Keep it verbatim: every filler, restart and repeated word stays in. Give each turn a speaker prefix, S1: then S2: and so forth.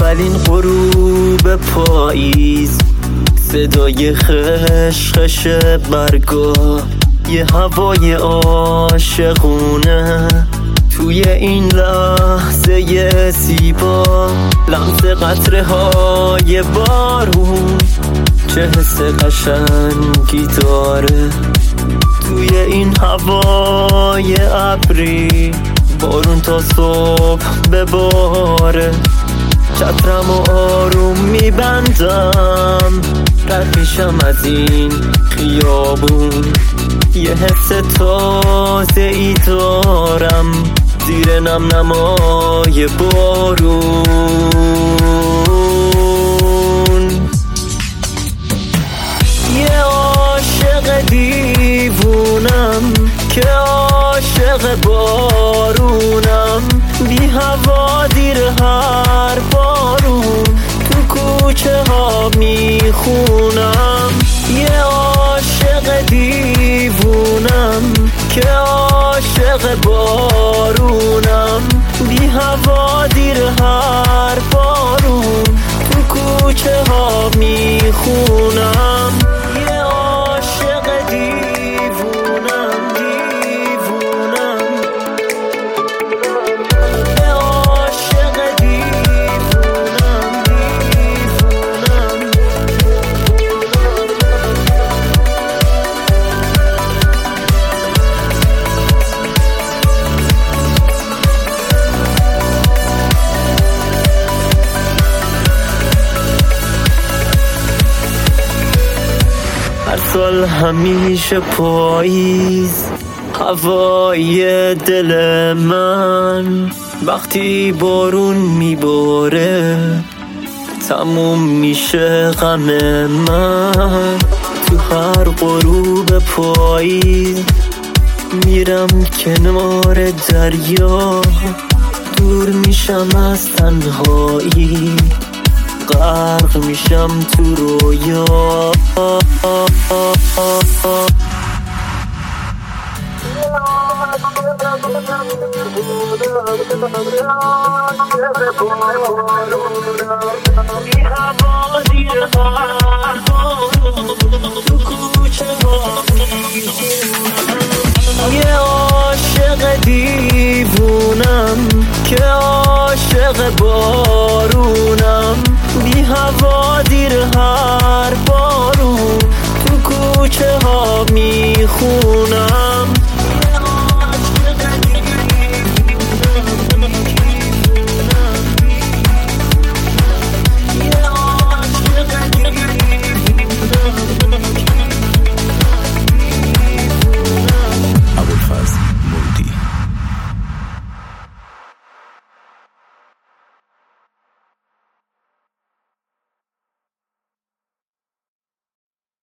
S1: اولین غروب پاییز، صدای خشخش برگا، یه هوای عاشقونه توی این لحظه زیبا، لمس قطره های بارون، چه حس قشنگی داره توی این هوای ابری، بارون تا صبح بباره. چترم و آروم میبندم، رد میشم از این خیابون، یه حس تازه ای دارم زیر نم نمای بارون. یه عاشق دیوونم که عاشق بارونم، بی هوا دیر هر بارون تو کوچه ها میخونم. یه عاشق دیوونم که عاشق بارونم، بی هوا دیر هر بارون تو کوچه ها میخونم. یه عاشق دیوونم دیوونم یه عاشق دیوونم دیوونم هر سال همیشه پاییز، هوای دل من وقتی بارون میباره تموم میشه غم من. تو هر غروب پاییز میرم کنار دریا، دور میشم از تنهایی، غرق میشم تو رویا. یه عاشق دیوونم که عاشق بارونم، بی هوا دیر هر بارون تو کوچه ها میخونم.